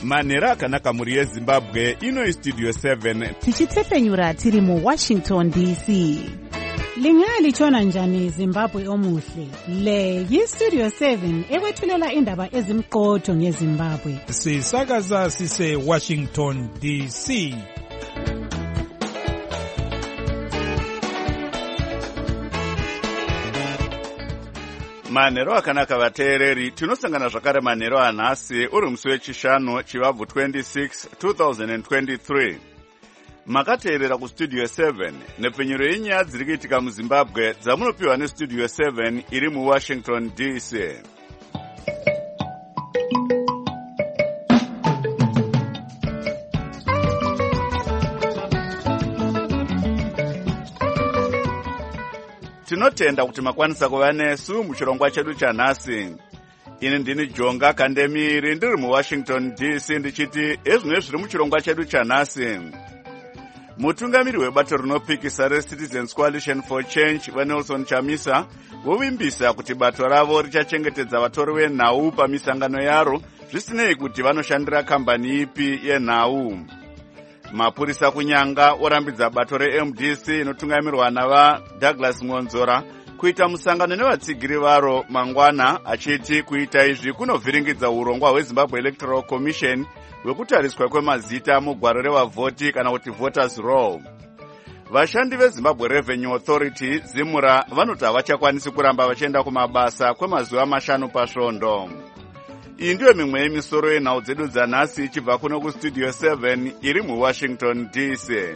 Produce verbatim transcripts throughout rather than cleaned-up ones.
Manhero akanaka muri yeZimbabwe, ino Studio seven. Tichitefenyura tiri mu Washington D C. Lingalitshona njani Zimbabwe omuhle? Le yi-Studio seven ekwethulela indaba ezimqotho ngeZimbabwe. Sisakaza sise Washington D C. Manhero akanaka vateereri, tinosangana zvakare manhero anhasi uri musi wechishanu chivabvu twenty-six two thousand twenty-three. Makateerera kuStudio seven nepfenyuro yenyaya dziri kuitika muZimbabwe dzamunopiwa neStudio seven iri muWashington D C. Tinotenda kuti makwanisa kuva nesu muchirongwa chedu chanhasi. Ini ndini Jonga Kandemiri ndiri muWashington D C ndichiti ezvino zviri muchirongwa chedu chanhasi. Mutungamiri webato rinopikisa reCitizens Coalition for Change vaNelson Chamisa vovimbisa kuti bato ravo richachengetedza vatori venhau pamisangano yaro zvisinei kuti vanoshandira kambani ipi yenhau. Mapurisa kunyanga orambidza bato reM D C inotungamirwa navaDouglas Ngonzora kuita musangano nevatsigiri varo mangwana, achiti kuita izvi kunovhiringidza urongwa hweZimbabwe Electoral Commission hwekutariswa kwemazita mugwaro revavhoti kana kuti voters roll. Vashandi veZimbabwe Revenue Authority Zimura vanoti havachakwanisi kuramba vachienda kumabasa kwemazuva mashanu pasvondo. Iyi ndiyo mimwe yemisoro yenhau dzedu dzanhasi ichibva kuno kuStudio seven iri muWashington D C.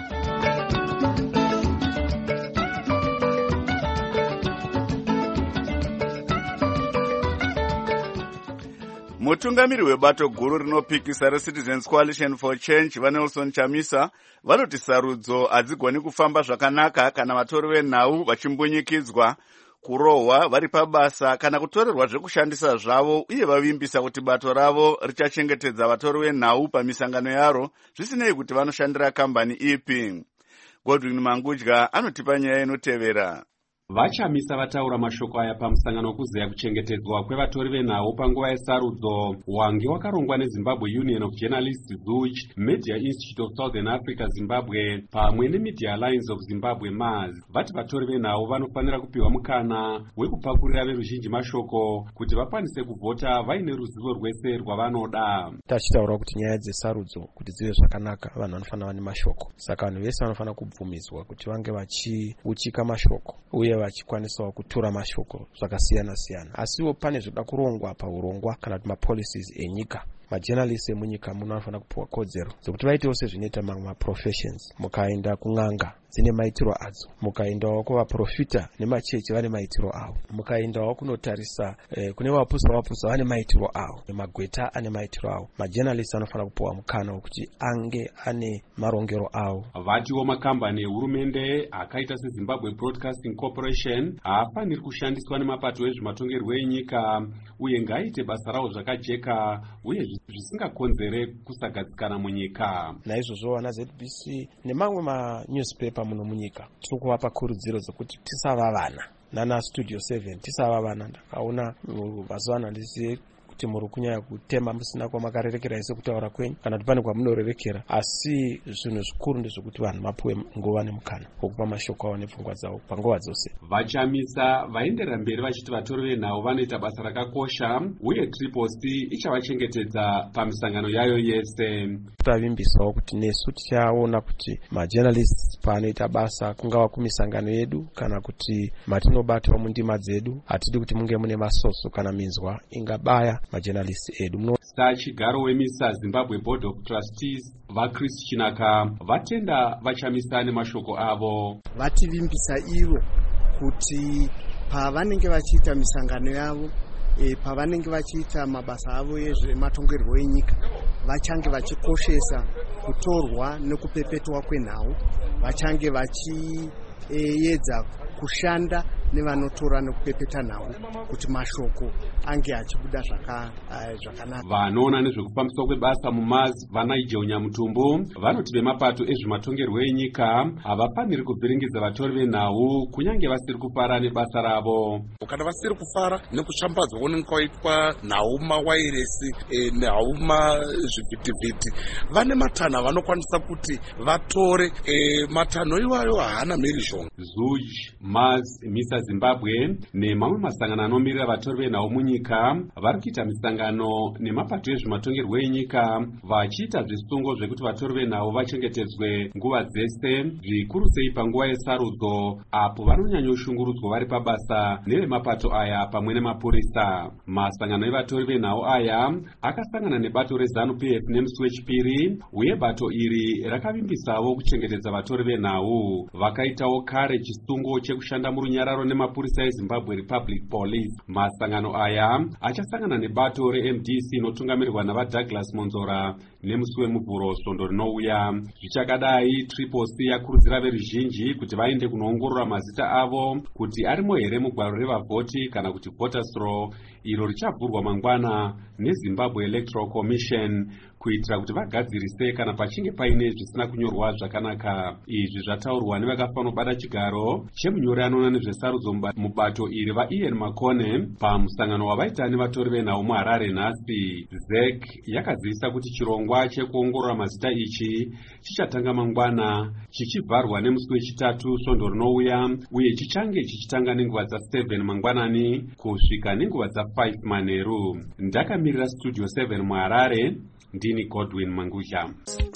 Mutungamiri webato guru rinopikisa reCitizens Coalition for Change vaNelson Chamisa vanoti sarudzo hadzigoni kufamba zvakanaka kana vatori venhau vachimbunyikidzwa, kurohwa vari pabasa kana kutorerwa zvekushandisa zvavo, uye vavimbisa kuti bato ravo richachengetedza vatori venhau pamisangano yaro zvisinei kuti vanoshandira kambani ipi. Godwin Mangudya anotipa nyaya inotevera. Vachamisa vataura mashoko aya pamusangano wekuzeya kuchengetedzwa kwevatori venhau panguva yesarudzo wange wakarongwa neZimbabwe Union of Journalists Z U C, Media Institute of Southern Africa Zimbabwe pamwe neMedia Alliance of Zimbabwe M A Z. Vati vatori venhau vanofanira kupiwa mukana wekupakurira veruzhinji mashoko kuti vakwanise kuvhota vaine ruzivo rwese rwavanoda. Tachitaura kuti nyaya dzesarudzo kuti dzive zvakanaka vanhu vanofanira vane mashoko, saka vanhu vese vanofanira kubvumidzwa kuti vange vachiuchika mashoko uye vachikwanisawo kutura mashoko zvakasiyana siyana. Asiwo pane zvoda kurongwa paurongwa kana kuti mapolicies enyika. Majournalists emunyika muno vanofanira kupiwa kodzero dzokuti vaitewo sezvinoita mamwe maprofessions. Mukaenda kun'anga dzine maitiro adzo, mukaendawo kuvaprofita nemachechi vane maitiro avo, mukaendawo kunotarisa eh, kune vapusa vapusa vane maitiro avo, magweta ane maitiro avo. Majournalists anofanira kupiwa mukana wekuti ange ane marongero avo. Vatiwo makambani ehurumende akaita seZimbabwe Broadcasting Corporation haafaniri kushandiswa nemapato ezvematongerwo enyika uye ngaaite basa rawo zvakajeka uye zvisingakonzere kusagadzikana munyika. Naizvozvo vana Z B C nemamwe manewspaper muno munyika tiri kuvapa kurudziro dzokuti tisava vana. Nana Studio seven tisava vana. Ndakaona mazuva ano handisi kuti muri kunyanya kutema musina kwamakarerekera ese kutaura kwenyu kana kuti pane kwamunorerekera, asi zvinhu zvikuru ndezvokuti vanhu mapuwe nguva nemukana wokupa mashoko avo nepfungwa dzavo panguva dzose. Vachamisa vaenderera mberi vachiti vatori venhau vanoita basa rakakosha uye Triple C ichavachengetedza pamisangano yayo yese. Tavimbisawo kuti nesu tichaona kuti majournalists paanoita basa kungava kumisangano yedu kana kuti matinobatawo mundima dzedu, hatidi kuti munge mune masoso kana minzwa ingabaya majournalists edu. Mno Sachigaro wemisa Zimbabwe Board of Trustees vaChris Chinaka vatenda vachamisa nemashoko avo. Vativimbisa ivo kuti pavanenge vachiita misangano yavo, e, pavanenge vachiita mabasa avo ezvematongerwo enyika, vachange vachikoshesa kutorwa nekupepetwa kwenhau, vachange vachiedza e, kushanda nevanotora nekupepeta nhau kuti mashoko ange achibuda zvakanaka. Vanoona nezvekufambiswa kwebasa mumazi vaNigel Nyamutumbo vanoti vemapato ezvematongerwo enyika havafaniri kuvhiringidza vatori venhau kunyange vasiri kufara nebasa ravo. Kana vasiri kufara nekushambadzwa kunenge kwaitwa nhau mawairesi nhau mazvivhitivhiti, vane matanho vanokwanisa kuti vatore matanho iwayo haana mhirizhonga. Zuj, Maz, Misa Zimbabwe nemamwe masangano anomirira vatori venhau munyika vari kuita misangano nemapato ezvematongerwo enyika vachiita zvisungo zvekuti vatori venhau vachengetedzwe nguva dzese, zvikuru sei panguva yesarudzo apo vanonyanyoshungurudzwa vari pabasa nevemapato aya pamwe nemapurisa. Masangano evatori venhau aya akasangana nebato reZANU P F nemusi wechipiri, uye bato iri rakavimbisawo kuchengetedza vatori venhau. Vakaitawo kare chisungo chekushanda murunyararo nemapurisa eZimbabwe Republic Police. Masangano aya achasangana nebato reM D C inotungamirirwa navaDouglas Monzora nemusi wemuvhuro svondo rinouya. Zvichakadai, Triple C yakurudzira veruzhinji kuti vaende kunoongorora mazita avo kuti arimo here mugwaro revavhoti kana kuti voters roll, iro richavhurwa mangwana neZimbabwe Electoral Commission kuitira kuti vagadzirise kana pachinge paine zvisina kunyorwa zvakanaka. Izvi zvataurwa nevakafanobata chigaro chemunyori anoona nezvesarudzo mubato iri vaIan Makone pamusangano wavaita nevatori venhau muHarare nhasi. Z E C yakazivisa kuti chirongwa chekuongorora mazita ichi chichatanga mangwana chichivharwa nemusi wechitatu svondo rinouya, uye chichange chichitanga nenguva dza7 mangwanani kusvika nenguva dza5 manheru. Ndakamirira Studio seven muHarare, ndini Godwin Mangusha.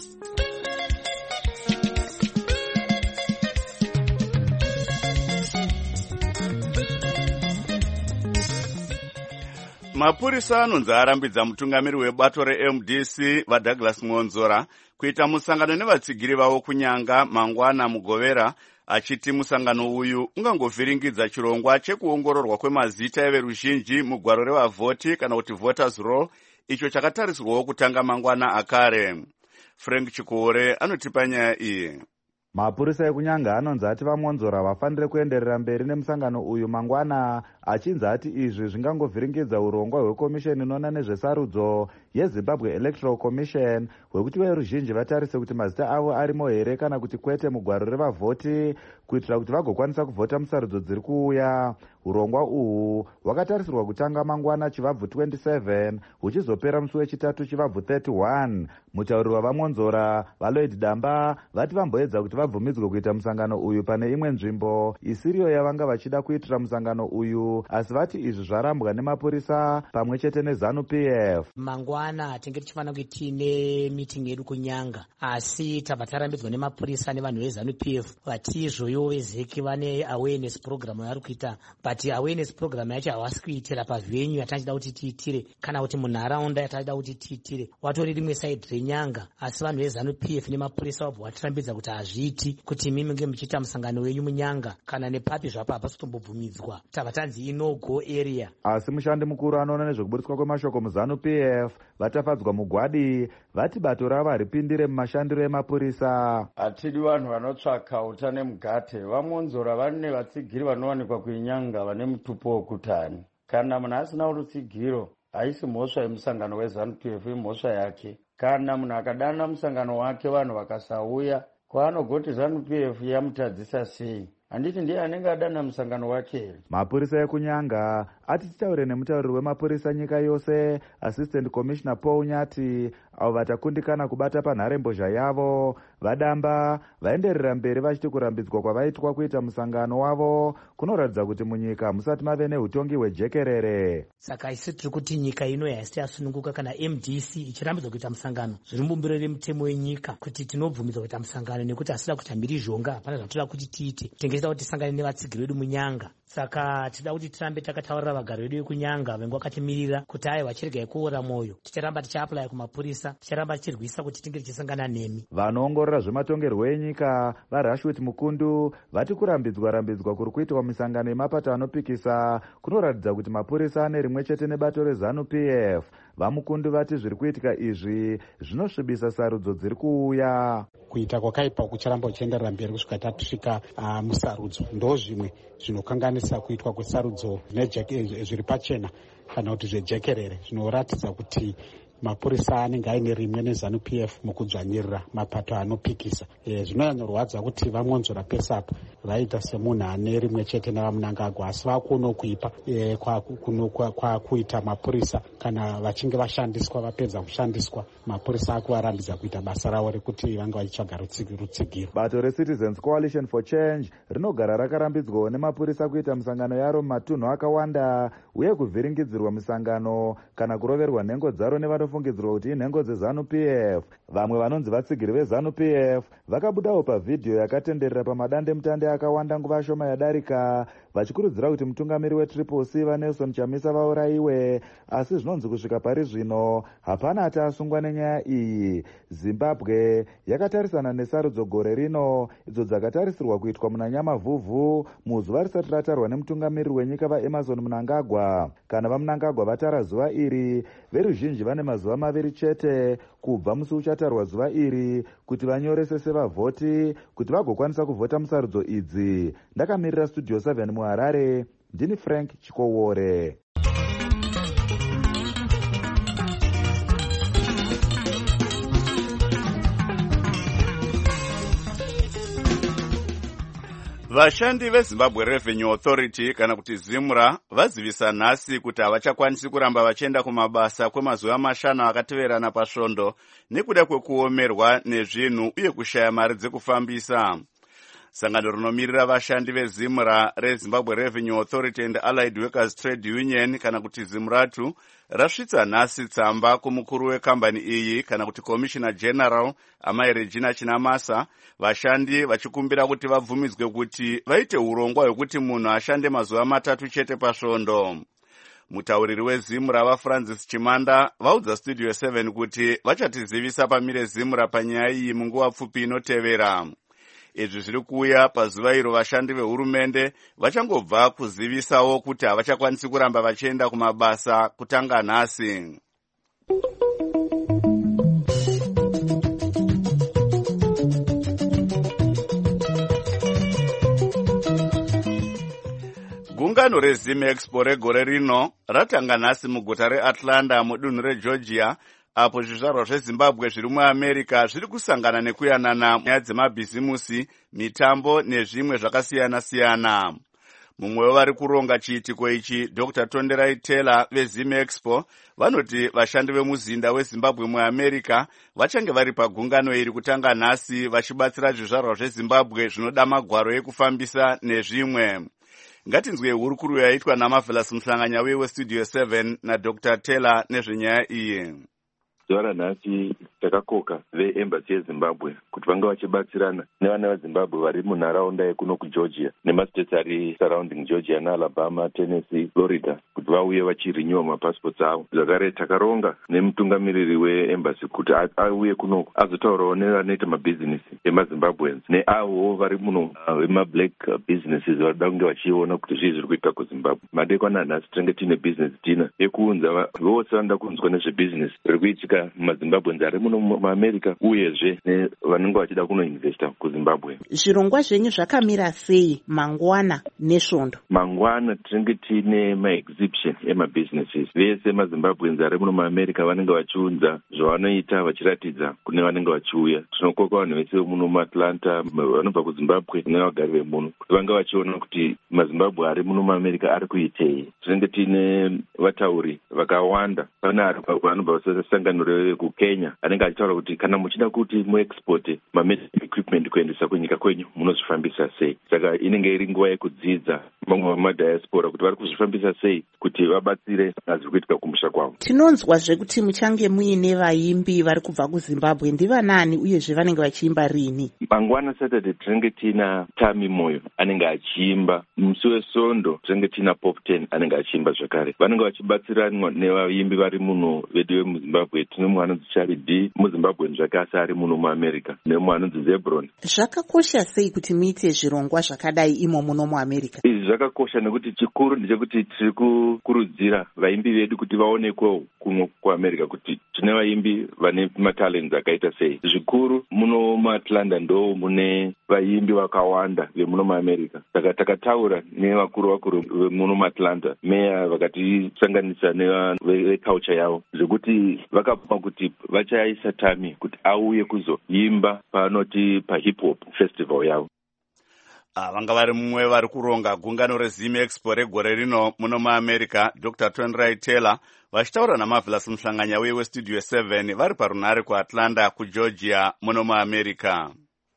Mapurisa anonzi arambidza mutungamiri webato reM D C vaDouglas Monzora kuita musangano nevatsigiri vavo kunyanga mangwana mugovera, achiti musangano uyu ungangovhiringidza chirongwa chekuongororwa kwemazita everuzhinji mugwaro revavhoti kana kuti voters roll, icho chakatarisirwawo kutanga mangwana akare. Frank Chikore anotipa nyaya iyi. Mapurisa ekunyanga anonzi ati vaMonzora vafanire kuenderera mberi nemusangano uyu mangwana, achinzi ati izvi zvingangovhiringidza urongwa hwekomisheni inoona nezvesarudzo yeZimbabwe Electoral Commission hwekuti veruzhinji vatarise kuti mazita avo arimo here kana kuti kwete mugwaro revavhoti, kuitira kuti vagokwanisa kuvhota musarudzo dziri kuuya. Urongwa uhu hwakatarisirwa kutanga mangwana chivabvu twenty-seven huchizopera musi wechitatu chivabvu thirty-one. Mutauri wavaMonzora vaLloyd Damba vati vamboedza kuti vabvumidzwe kuita musangano uyu pane imwe nzvimbo isiriyo yavanga vachida kuitira musangano uyu, asi vati izvi zvarambwa nemapurisa pamwe chete neZANU P F. Mangwana tinge tichifanira kuti tiine meeting yedu kunyanga, asi tabva tarambidzwa nemapurisa nevanhu veZANU P F vati izvoyo vezeki vane awareness program yavari kuita, but awareness program yacho havasi kuitira pavenue yatachida kuti tiitire kana kuti munharaunda yatachida kuti tiitire. Watori rimwe side renyanga, asi vanhu veZANU P F nemapurisa vabva vatirambidza kuti hazviiti kuti imi munge muchiita musangano wenyu munyanga kana nepapi zvapo hapasi kutombobvumidzwa. Tabva tanzi ino-go area. Asi mushandi mukuru anoona nezvekuburitswa kwemashoko muZANU P F vatafadzwa mugwadi vati bato ravo haripindire mumashandiro emapurisa. Hatidi vanhu vanotsvaka utane mugate. vaMonzora vane vatsigiri vanowanikwa kuinyanga vane mutupo wokutani. Kana munhu asina rutsigiro haisi mhosva yemusangano weZANU P F, imhosva yake. Kana munhu akadana musangano wake vanhu vakasauya, kwaanogoti ZANU P F yamutadzisa sei? Handiti ndiye anenge adana musangano wake. Mapurisa ekunyanga ati titaure nemutauriri wemapurisa nyika yose Assistant Commissioner Paul Nyati avo vatakundikana kubata panharembozha yavo. Vadamba vaenderera mberi vachiti kurambidzwa kwavaitwa kuita musangano wavo kunoratidza kuti munyika musati mave neutongi hwejekerere. Saka isi tiri kuti nyika ino haisati yasununguka kana M D C ichirambidzwa kuita musangano zviri mubumbiro remutemo wenyika kuti tinobvumidzwa kuita musangano nekuti hasida kuti mhirizhonga hapana zvatoda kuti tiite. Tengesa kuti tisangane nevatsigiri vedu munyanga. Saka tida kuti tirambe takataurira vagari vedu vekunyanga vengu vakatimirira kuti hai vachirega kuora mwoyo. Ticharamba tichiaplaya kumapurisa, ticharamba tichirwisa kuti tinge tichisangana nemi. Vanoongorora zvematongerwo enyika vaRashwit Mukundu vati kurambidzwa rambidzwa kuri kuitwa misangano yemapato anopikisa kunoratidza kuti mapurisa ane rimwe chete nebato reZANU P F. VaMukundu vati zviri kuitika izvi zvinosvibisa sarudzo dziri kuuya. Kuita kwakaipa kucharamba kuchienderera mberi kusvika tatusvika uh, musarudzo ndo zvimwe zvinokanganisa zvinokwanisa kuitwa kwesarudzo zviri pachena kana kuti zvejekerere zvinoratidza kuti mapurisa anenge aine rimwe nezanu p f mukudzvanyirira mapato anopikisa. E, zvinonyanyorwadza kuti vamwonzora pesapa vaita semunhu ane rimwe chete navamunangagwa asi vakuonawo kuipa e, kwakuita kwa, kwa mapurisa kana vachinge vashandiswa vapedza kushandiswa mapurisa akuvarambidza kuita basa ravo rekuti vanga vachitsvaga rutsigiro. Bato reCitizens Coalition for Change rinogara rakarambidzwawo nemapurisa kuita misangano yaro mumatunhu akawanda uye kuvhiringidzirwa misangano kana kuroverwa nhengo dzaro nevanofungidzirwa kuti inhengo dzezanu p f. Vamwe vanonzi vatsigiri vezanu p f vakabudawo pavhidhiyo yakatenderera pamadandemutande akawanda nguva shoma yadarika vachikurudzira kuti mutungamiri wetriple c vaNelson Chamisa vaurayiwe, asi zvinonzi kusvika pari zvino hapana ati asungwa nenyaya iyi. Zimbabwe yakatarisana nesarudzo gore rino idzo dzakatarisirwa kuitwa muna Nyamavhuvhu muzuva risati ratarwa nemutungamiriri wenyika vaEmerson Mnangagwa. Kana vaMnangagwa vatara zuva iri, veruzhinji vane mazuva maviri chete kubva musi uchatarwa zuva iri kuti vanyorese sevavhoti kuti vagokwanisa kuvhota musarudzo idzi. Ndakamirira studio seven muHarare, ndini Frank Chikowore. Vashandi veZimbabwe Revenue Authority kana kuti ZIMRA vazivisa nhasi kuti havachakwanisi kuramba vachienda kumabasa kwemazuva mashanu akateverana pasvondo nekuda kwekuomerwa nezvinhu uye kushaya mari dzekufambisa. Sangano rinomirira vashandi veZIMRA reZimbabwe Revenue Authority and Allied Workers Trade Union kana kuti ZIMRATU rasvitsa nhasi tsamba kumukuru wekambani iyi kana kuti Commissioner General Amai Regina Chinamasa, vashandi vachikumbira kuti vabvumidzwe kuti vaite urongwa hwekuti munhu ashande mazuva matatu chete pasvondo. Mutauriri weZIMRA vaFrancis Chimanda vaudza Studio seven kuti vachatizivisa pamire ZIMRA panyaya iyi munguva pfupi inotevera. Izvi zviri kuuya pazuva iro vashandi vehurumende vachangobva kuzivisawo kuti havachakwanisi kuramba vachienda kumabasa kutanga nhasi. Gungano reZim Expo regore rino ratanga nhasi muguta reAtlanta mudunhu reGeorgia, apo zvizvarwa zveZimbabwe zviri muAmerica zviri kusangana nekuyanana nyaya dzemabhizimusi, mitambo nezvimwe zvakasiyana-siyana. Mumwe wevari kuronga chiitiko ichi, Doctor Tonderai Taylor veZim Expo, vanoti vashandi vemuzinda weZimbabwe muAmerica vachange vari pagungano iri kutanga nhasi vachibatsira zvizvarwa zveZimbabwe zvinoda magwaro ekufambisa nezvimwe. Ngatinzwe hurukuru yaitwa naMarvelous Mhlanganyauye weStudio seven naDoctor Taylor nezvenyaya iyi. Zuva ranhasi takakoka veembassy yeZimbabwe kuti vanga vachibatsirana nevana veZimbabwe vari munharaunda yekuno kuGeorgia nemastates ari surrounding Georgia naAlabama, Tennessee, Florida kuti vauye vachirenewa mapassports avo. Zvakare takaronga nemutungamiriri weembassy kuti auye kuno azotaurawo nevanoita mabhizinesi emaZimbabweans neavo vari muno vemablack businesses varida kunge vachiona kuti zvii zviri kuitika kuZimbabwe. Madekwana nhasi tinenge tiine business dinner yekuunza vose vanoda kunzwa nezvebusiness riri kuitika maZimbabweans ari muno muAmerica uyezve nevanenge vachida kunoinvesta kuZimbabwe. Zvirongwa zvenyu zvakamira sei mangwana nesvondo? Mangwana tinenge tiine maexhibition emabusinesses. Vese maZimbabweans ari muno muAmerica vanenge vachiunza zvavanoita vachiratidza kune vanenge vachiuya. Tinokoka vanhu vese muno muAtlanta vanobva kuZimbabwe nevagari vemuno kuti vanga vachiona kuti maZimbabwe ari muno muAmerica ari kuitei. Tinenge tiine vatauri vakawanda. Pane ari vanobva sangano rekukenya anenge achitaura kuti kana muchida kuti muexporte mamedical equipment kuendesa kunyika kwenyu munozvifambisa sei. Saka inenge iri nguva yekudzidza mamwe vamadiaspora kuti vari kuzvifambisa sei kuti vabatsire zviri kuitika kumusha kwavo. Tinonzwazve kuti muchange muine vaimbi vari kubva kuZimbabwe. Ndivanani uyezve vanenge vachiimba rini? Mangwana Saturday tinenge tina Tami Moyo anenge achiimba. Musi weSondo tinenge tina Pop ten anenge achiimba zvakare. Vanenge vachibatsiranwa nevaimbi vari muno vedu vemuZimbabwe. Tine mumwe anonzi Charlie D muZimbabwe zvakasi ari muno muAmerica nemumwe anonzi Zebron. Zvakakosha sei kuti muite zvirongwa zvakadai imo muno muAmerica? Izvi zvakakosha nekuti chikuru ndechekuti tiri kukurudzira vaimbi vedu kuti vaonekwewo kuno kuamerica kuti tine vaimbi vane matalents akaita sei. Zvikuru muno muAtlanta ndo mune vaimbi vakawanda vemuno muamerica, saka takataura nevakuru vakuru vemuno muAtlanta meya vakatisanganisa neveculture yavo zvekuti vakapuma kuti vachaisa Tami kuti auye kuzoimba panoti pahip hop festival yavo. Ah, vanga vari mumwe vari kuronga gungano reZim Expo regore rino muno muAmerica, Doctor Tonrai Taylor, vachitaura naMarvelous Muhlanganya weStudio seven vari parunhare kuAtlanta kuGeorgia muno muAmerica.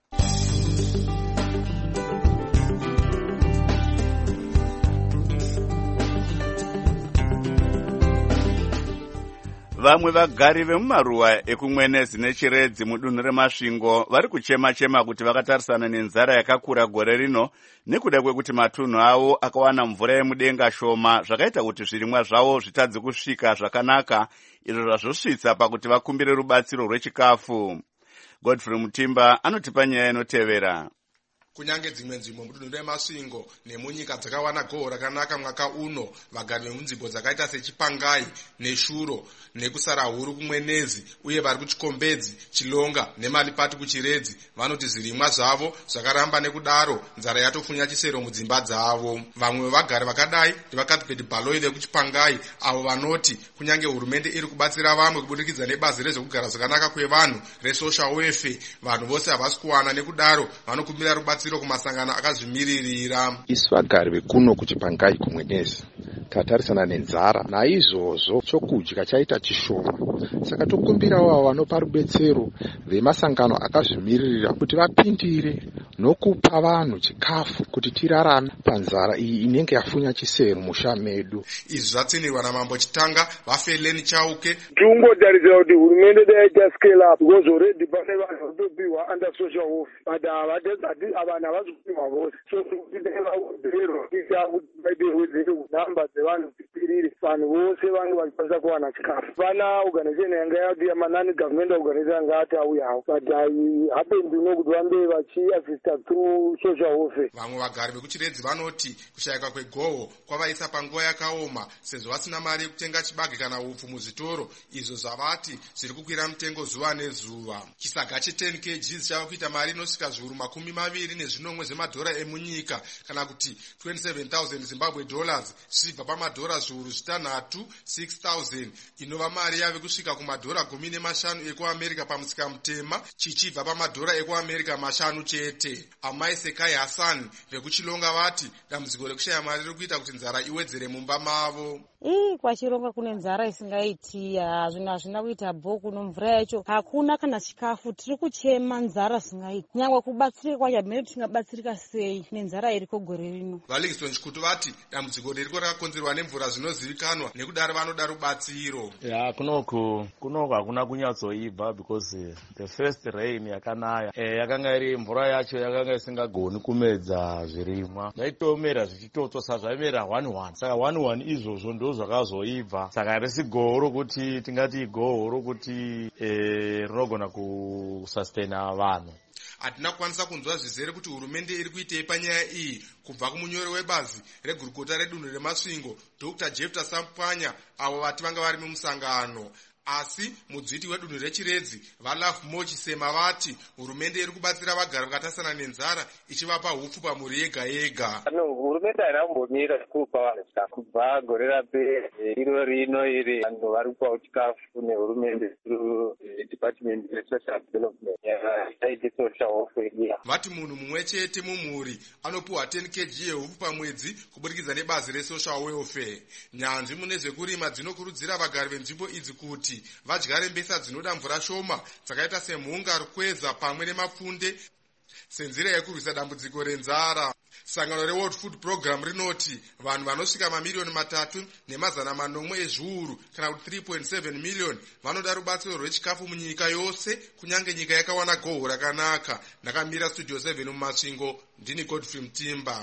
Vamwe vagari vemumaruwa ekumwenezi nechiredzi mudunhu remasvingo vari kuchema-chema kuti vakatarisana nenzara yakakura gore rino nekuda kwekuti matunhu avo akawana mvura yemudenga shoma zvakaita kuti zvirimwa zvavo zvitadze kusvika zvakanaka, izvo zvazvosvitsa pakuti vakumbire rubatsiro rwechikafu. Godfrey Mutimba anotipa nyaya inotevera. Kunyange dzimwe nzvimbo mudunhu remasvingo nemunyika dzakawana goho rakanaka mwaka uno, vagari vemunzvimbo dzakaita seChipangai neShuro nekusara huru kumwenezi uye vari kuChikombedzi, Chilonga neMalipati kuChiredzi vanoti zvirimwa zvavo zvakaramba, nekudaro nzara yatofunya chisero mudzimba dzavo. Vamwe vevagari vakadai ndevakathbert Baloyi vekuChipangai, avo vanoti kunyange hurumende iri kubatsira vamwe kubudikidza nebazi rezvekugara zvakanaka kwevanhu resocial welfare, vanhu vose havasi kuwana, nekudaro vanokumbira rubatsiro kumasangano akazvimiririra. Isu vagari vekuno kuChipangai kumwenezi tatarisana nenzara, naizvozvo chokudya chaita chishoma, saka tokumbirawo vanopa rubetsero vemasangano akazvimiririra kuti vapindire nokupa vanhu chikafu kuti tirarame panzara iyi inenge yafunya chisero musha medu. Izvi zvatsinirwa naMambo Chitanga vaFeleni Chauke. Tungotarisira kuti hurumende daita scale up because already pane vanhu vatopiwa under social welfare, but havadesati avana vazopiwa vose, so kuti vaudhero kuita kuti vaite wedzero kunamba dzevanhu dzipirire, vanhu vose vange vachikwanisa kuwana chikafu. Pana organization yanga yati yamanani government organization yanga ati auyawo, but happened nokuti vambe vachiasista through social welfare. Vamwe vagari vekuChiredzi vanoti kushayika kwegoho kwavaisa panguva yakaoma, sezvo vasina mari yekutenga chibage kana upfu muzvitoro, izvo zvavati zviri kukwira mutengo zuva nezuva. Chisaga che10 kg chava kuita mari inosvika zviuru makumi maviri nezvinomwe zvemadhora emunyika, kana kuti twenty-seven thousand Zimbabwe dollars, zvichibva pamadhora zviuru zvitanhatu six thousand, inova mari yave kusvika kumadhora gumi nemashanu ekuAmerica pamusika mutema, chichibva pamadhora ekuAmerica mashanu chete. Amai Sekai Hassan vekuChilonga vati dambudziko rekushaya mari riri kuita kuti nzara iwedzere mumba mavo. Ii kwaChilonga kune nzara isingaiti, zvinhu hazvina kuita bhuku nomvura yacho hakuna kana chikafu, tiri kuchema nzara isingaiti. Nyangwe kubatsirika kwacho hamene tingabatsirika sei nenzara iriko gore rino. vaLivingstone Chikutu vati dambudziko ririko rakakonzerwa nemvura zvinozivikanwa, nekudaro vanoda rubatsiro. Ya kunoku kunoku hakuna kunyatsoibva because the first rain yakanaya eh yakanga iri mvura yacho yakanga isingagoni kumedza zvirimwa, zvaitomera zvichitotsa zvaimera one one, saka one one izvozvo ndo zvakazoibva, saka risi goho rokuti tingati goho rokuti eh rinogona kusustaina vanhu. Hatina kukwanisa kunzwa zvizere kuti hurumende iri kuitei panyaya iyi kubva kumunyori webazi regurukota redunhu remasvingo Doctor Jefta Sampanya, avo vati vanga vari mumusangano. Asi mudzviti wedunhu reChiredzi vaLove Mochi Sema vati hurumende iri kubatsira vagari vakatasana nenzara ichivapa hupfu pamhuri yega yega. Hurumende haina kumbomira kupa vanhu chikafu kubva gore rapera iro rino iri vanhu vari kupawo chikafu nehurumende department resocial development yaite social welfare. Vati munhu mumwe chete mumhuri anopiwa ten kilograms yehupfu pamwedzi kubudikidza nebazi resocial welfare. Nyanzvi mune zvekurima dzinokurudzira vagari venzvimbo idzi kuti vadyare mbesa dzinoda mvura shoma dzakaita semhunga, rukweza pamwe nemapfunde senzira yekurwisa dambudziko renzara. Sangano reWorld Food Program rinoti vanhu vanosvika mamiliyoni matatu nemazana manomwe ezviuru kana kuti three point seven million vanoda rubatsiro rwechikafu munyika yose, kunyange nyika yakawana goho rakanaka. Ndakamira Studio seven mumasvingo, ndini Godfrey Mutimba.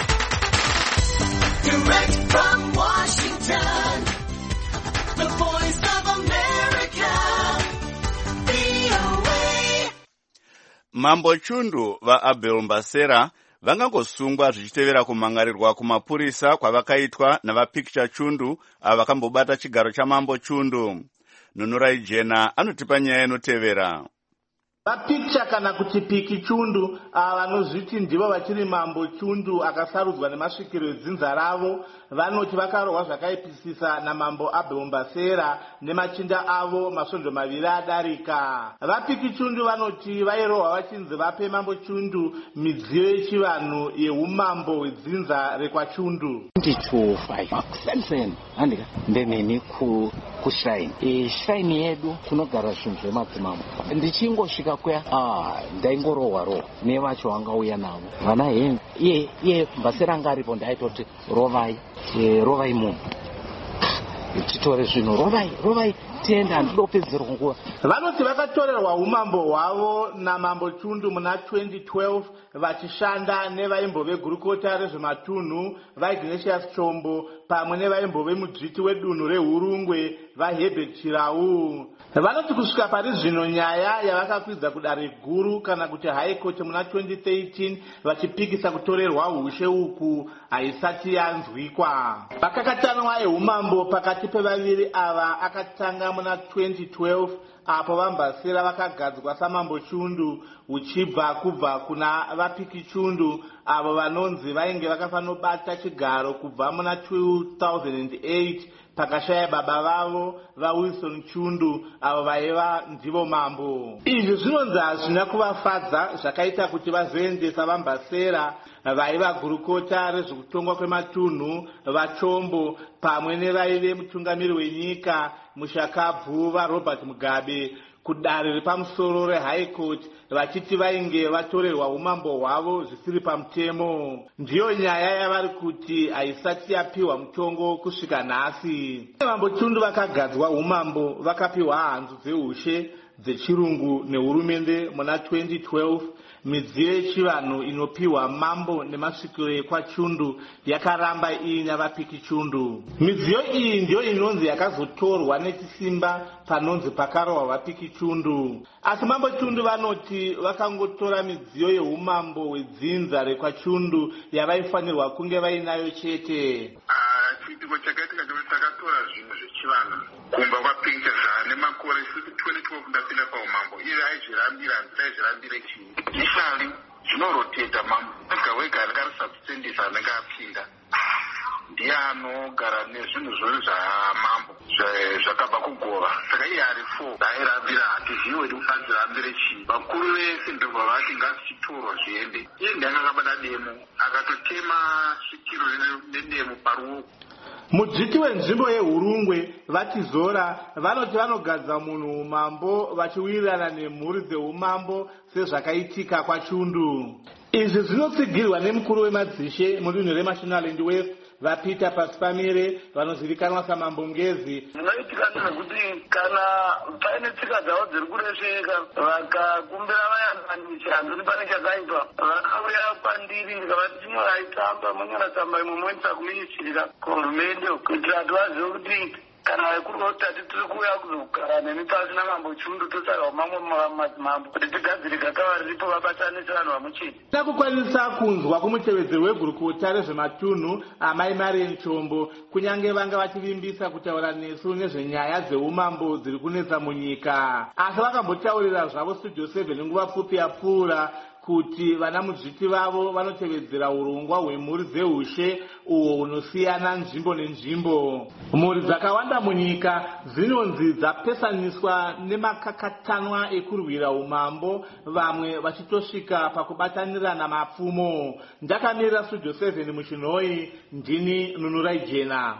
Direct from Washington, the voice of America, V O A. Mambo Chundu vaAbel Mbasera vangangosungwa zvichitevera kumangarirwa kumapurisa kwavakaitwa navapicture chundu ava vakambobata chigaro chamambo chundu. Nunurai Jena anotipa nyaya inotevera. Vapicture kana kuti piki chundu vanozviti ndivo vachiri mambo chundu akasarudzwa nemasvikiro edzinza ravo vanoti vakarohwa zvakaipisisa namambo Abheombasera nemachinda avo masvondo maviri adarika. Vapiki chundu vanoti vairohwa vachinzi vape mambo chundu midziyo yechivanhu yeumambo hwedzinza rekwachundu. Ndineni kushrine shrine yedu kunogara zvinhu zvemadzimambo. Ndichingosvika kuya ah ndaingorohwa rohwa nevacho vangauya navo vana hengu iye iye Mbasera anga aripo ndaitoti rovai rovai munhu titore zvinhu rovai rovai tienda handidopedzerwa nguva. Vanoti vakatorerwa umambo hwavo namambo chundu muna twenty twelve vachishanda nevaimbove gurukota rezvematunhu vaIgnatius Chombo pamwe nevaimbove mudzviti wedunhu reHurungwe vaHerbert Chirau. Vanoti kusvika pari zvino nyaya yavakakwidza kudare guru kana kuti high court muna twenty thirteen vachipikisa kutorerwa ushe uku haisati yanzwikwa. Makakatanwa eumambo pakati pevaviri ava akatanga muna twenty twelve apo vaMbasera vakagadzwa samambo chundu uchibva kubva kuna vapiki chundu avo vanonzi vainge vakafanobata chigaro kubva muna two thousand eight pakashaya baba vavo vaWilson Chundu avo vaiva ndivo mambo. Izvi zvinonzi hazvina kuvafadza zvakaita kuti vazoendesa vaMbasera vaiva gurukota rezvekutongwa kwematunhu vaChombo pamwe nevaive mutungamiri wenyika Mushakabvu vaRobert Mugabe kudare repamusoro reHigh Court vachiti vainge vatorerwa umambo hwavo zvisiri pamutemo. Ndiyo nyaya yavari kuti haisati yapiwa mutongo kusvika nhasi. Mambo Chundu vakagadzwa umambo vakapiwa hanzu dzeushe dzechirungu nehurumende muna twenty twelve. Midziyo yechivanhu inopiwa mambo nemasvikiro ekwachundu yakaramba iina vapiki chundu. Midziyo iyi ndiyo inonzi yakazotorwa nechisimba panonzi pakarohwa vapiki chundu. Asi mambo chundu vanoti vakangotora midziyo yeumambo hwedzinza rekwachundu yavaifanirwa kunge vainayo chete. Chiitiko chakaitika chekuti takatora zvinhu zvechivanhu kumba kwapicture zvane makore twenty twelve ndapinda paumambo iye aizvirambira handisaizvirambire chii ishali zvinoroteta mambo wega wega anenge ari subsendisa anenge apinda ndiye anogara nezvinhu zvori zvamambo zvakabva kugova saka iye ari four airambira hatizivi wedi adzirambire chii. Vakuru vese ndobva vati ngazvichitorwa zviende. Iye ndiye akabata demo akatotema svikiro nedemo paruoko. Mudzviti wenzvimbo yeHurungwe vatizora vanoti vanogadza munhu umambo vachiwirirana nemhuri dzeumambo sezvakaitika kwachundu. Izvi zvinotsigirwa nemukuru wemadzishe mudunhu reMashonaland West vapita Pasipamire vanozivikanwa samambo Ngezi. Zvinoitika ndezvekuti kana paine tsika dzavo dziri kuresheka vakakumbira vayanganisha handoni pane chakaitwa vakauya kwandiri ndikavati chinoraitamba munyoratsamba imwe moendesa kuministirira kuhurumende kuitira kuti vazive kuti kana vaikurwa kuti tati tiri kuuya kuzogara nemi pasi namambo Chundu tosarwa mamwe madzimambo kuti tigadzire gakava riripo vabatanise vanhu vamuchiti. Takukwanisa kunzwa kumutevedzeri wegurukota rezvematunhu amai Marian Chombo kunyange vanga vachivimbisa kutaura nesu nezvenyaya dzeumambo dziri kunetsa munyika. Asi vakambotaurira zvavo Studio seven nguva pfupi yapfuura kuti vana mudzviti vavo vanotevedzera urongwa hwemhuri dzeushe uho hunosiyana nzvimbo nenzvimbo. Mhuri dzakawanda munyika dzinonzi dzapesaniswa nemakakatanwa ekurwira umambo vamwe vachitosvika pakubatanirana mapfumo. Ndakamirira Studio seven muchinhoi ndini Nunurai Jena.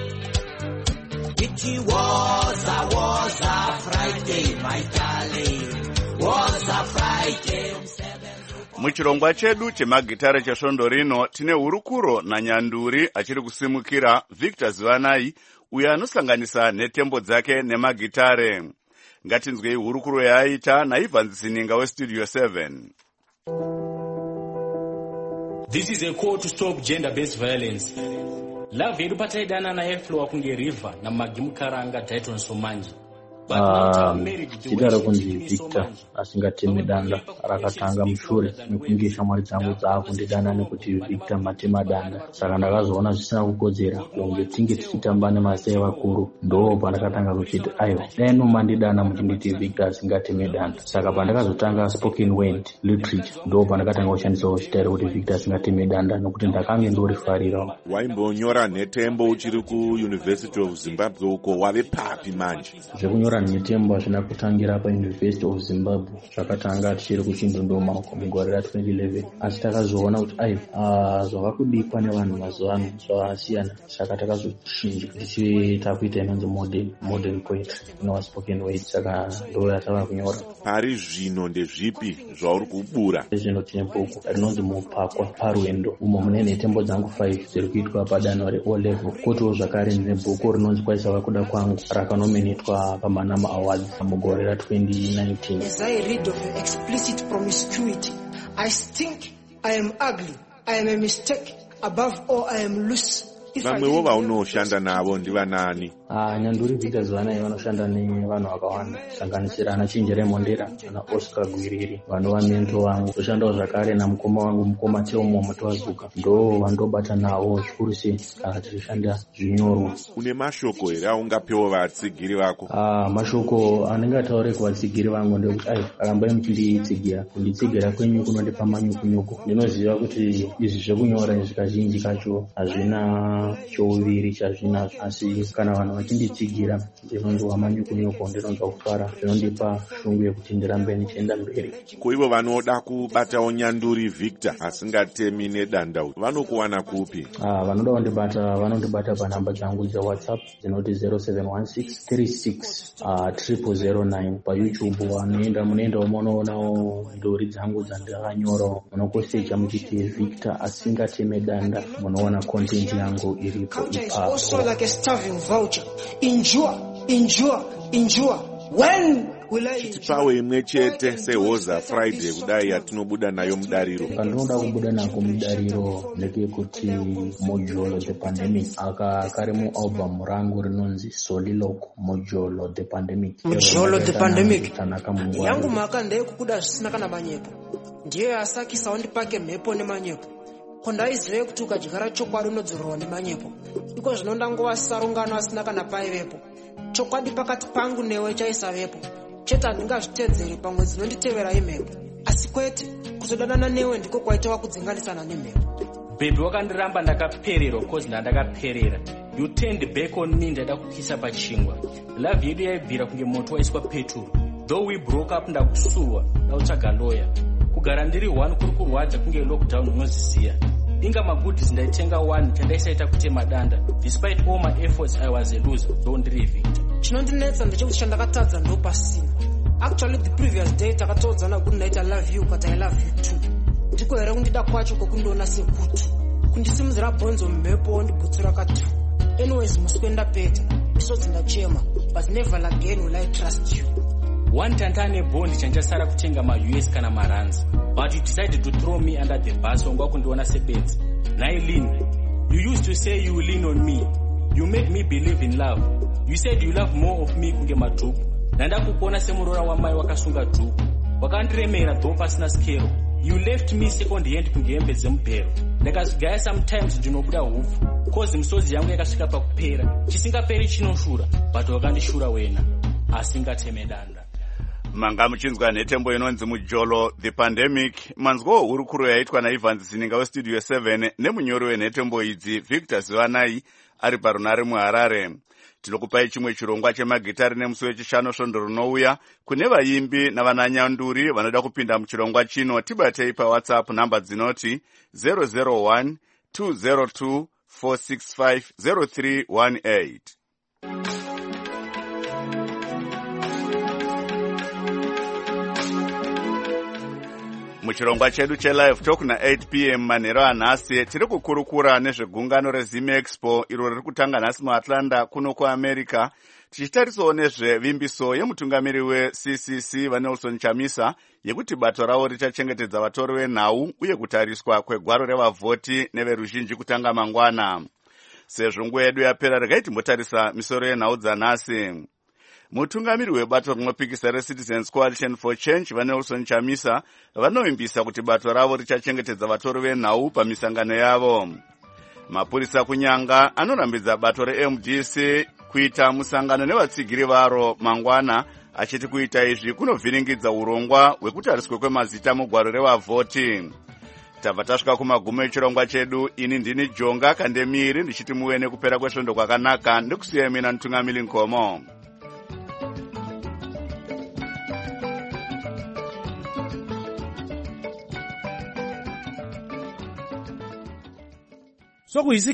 It was a was a Friday my darling was a Friday. Muchirongwa chedu chemagitare chesvondo rino tine Hurukuro naNyanduri achiri kusimukira Victor Zivanai uyo anosanganisa netembo dzake nemagitare. Ngatinzwei Hurukuro yaaita naIvan Zininga weStudio seven. This is a call to stop gender-based violence. Love yedu pataidana na Heflo wakunge River na Magimukaranga Dayton Somanji. zita rekunzi Victor asingateme danda rakatanga mushure mekunge shamwari dzangu dzaakundidana nekuti Victor matema danda. Saka ndakazoona zvisina kukodzera kunge tinge tichitamba nemasai vakuru, ndo pandakatanga kuchiti aiwa dai nomandidana muchinditi Victor asingateme danda. Saka pandakazotanga spoken word literature ndo pandakatanga kushandisawo zita rekuti Victor asingateme danda nokuti ndakange ndorifarirawo. Waimbonyora nhetembo uchiri kuUniversity of Zimbabwe uko, wave papi manje? Zvekunyora nhetembo hazvina kutangira paUniversity of Zimbabwe, zvakatanga tichiri kuchindunduma uko mugore ra twenty eleven, asi takazoona kuti ai zvakakudikwa nevanhu mazuva ano zvasiyana, saka takazochinja tichiita kuita inonzi modern modern poetry inova spoken word. Saka ndo yatava kunyora. Pari zvino ndezvipi zvauri kubura? Zvino tine bhuku rinonzi Mupakwa Parwendo, umo mune nhetembo dzangu five dziri kuitwa padanho re-O level. Kotiwo zvakare ndine bhuku rinonzi Kwaisa Kuda Kwangu rakanominitwa paManama Awards mugore ra twenty nineteen. As I read of explicit promiscuity, I stink, I am ugly, I am a mistake, above all I am loose. Vamwewo vaunoshanda navo ndivanani? Ah, Nyanduri Victor Zvanai vanoshanda nevanhu vakawanda, kusanganisira ana Chinjere Mondera, ana Oscar Gwiriri, vanova mento vangu. Toshandawo zvakare namukoma wangu mukoma Teomo Mutwazuka, ndo vandobata navo zvikuru sei kana tichishanda zvinyorwa. Une mashoko here aungapewo vatsigiri vako? Ah, mashoko andingataure kuvatsigiri vangu ndekuti ai akambai muchinditsigira, kunditsigira kwenyu kunondipa manyukunyuku. Ndinoziva kuti izvi zvekunyora izvi kazhinji kacho hazvina chouviri chazvinazvo, asi kana vanhu vachinditsigira ndinonzwa manyukunyuku, ndinonzwa kufara, zvinondipa shungu yekuti ndirambe nichienda mberi. Kuivo vanoda kubatawo Nyanduri Victor asingatemi nedanda vanokuwana kupi? Ah, vanoda kundibata vanondibata panhamba dzangu dzeWhatsApp dzinoti zero seven one six three six triple zero nine. PaYouTube vanoenda munoendawo munoonawo ndori dzangu dzandakanyorawo, munokosecha muchiti Victor asingateme danda, munoona content yangu iripo ipapo. Also like a starving vulture. Endure, endure, endure. When will I pawe imwe chete seHoza Friday kudai yatinobuda nayo mudariro? Pandinoda kubuda nako mudariro ndekekuti Mojolo the Pandemic aka kari mualbum rangu rinonzi Soliloquy Mojolo the Pandemic. Mojolo the Pandemic yangu maka ndeyekukuda zvisina kana manyepo, ndiye asakisa wandipake mhepo nemanyepo. Kondaizive kuti ukadyara chokwadi unodzorwa nemanyepo, iko zvino ndangova sarungano asina kana paivepo. Chokwadi pakati pangu newe chaisavepo, chete handingazvitedzeri pamwe dzinonditevera imhepo, asi kwete kuzodanana newe ndiko kwaitawa kudzinganisana nemhepo. Baby wakandiramba ndakapererwa cause ndandakaperera. You turned back on me ndada kukisa pachingwa. Love yedu yaibvira kunge moto waiswa petrol. Though we broke up ndakusuwa ndautsvaga lawyer. Kugara ndiri one kuri kurwadza kunge lockdown unoziziya. Inga magoodies ndaitenga one chandaisaita kutema danda. Despite all my efforts I was a loser. Don't leave. Chinondinetsa ndechekuti chandakatadza ndo pasina. Actually the previous day takatodzana good night I love you but I love you too. Ndiko here kundida kwacho kokundiona sekuti kundisimudzira bhonzo mhepo ndibutsura katu. Anyways muswenda peta misodzi ndachema but never again will I trust you. One tantane bond chanjasara kutenga ma-U S kana marands, but you decided to throw me under the bus wangwa kundiona sebedzi. Nailin, you used to say you will lean on me. You made me believe in love. You said you love more of me kunge madhuku. Nanda kukuona semurora wamai wakasunga dhuku. Wakandiremera dho pasina skero. You left me second hand kunge hembe dzemupero. Ndakazigaya sometimes ndinobuda hupfu, cause misodzi yangu yakasvika pakupera. Chisingaperi chinoshura, but wakandishura wena. Asingateme danda. Manga muchinzwa nhetembo inonzi Mojolo the Pandemic. Manzwo hurukuro yaitwa naIvans Zininga westudio seven nemunyori wenhetembo idzi Victor Zvanai ari parunare muHarare. Tinokupai chimwe chirongwa chemagitari nemusi wechishanu svondo runouya. Kune vaimbi navananyanduri vanoda kupinda muchirongwa chino, tibatei paWhatsApp namba dzinoti zero zero one two zero two four six five zero three one eight. Muchirongwa chedu chelive talk na eight p m manhero anhasi tiri kukurukura nezvegungano reZim Expo iro riri kutanga nhasi muAtlanta kuno kuAmerica, tichitarisawo nezvevimbiso yemutungamiri weC C C vaNelson Chamisa yekuti bato ravo richachengetedza vatori venhau uye kutariswa kwegwaro revavhoti neveruzhinji kutanga mangwana. Sezvo nguva yedu yapera, regai timbotarisa misoro yenhau dzanhasi. mutungamiri webato rinopikisa reCitizens Coalition for Change vaNelson Chamisa vanoimbisa kuti bato ravo richachengetedza vatori venhau pamisangano yavo. Mapurisa kunyanga anorambidza bato reM D C kuita musangano nevatsigiri varo mangwana, achiti kuita izvi kunovhiringidza urongwa hwekutariswa kwemazita mugwaro revavhoti. Tabva tasvika kumagumo echirongwa chedu. Ini ndini Jonga Kandemiri ndichiti muve nekupera kwesvondo kwakanaka. Ndikusiya mina Mutungamiri Nkomo. So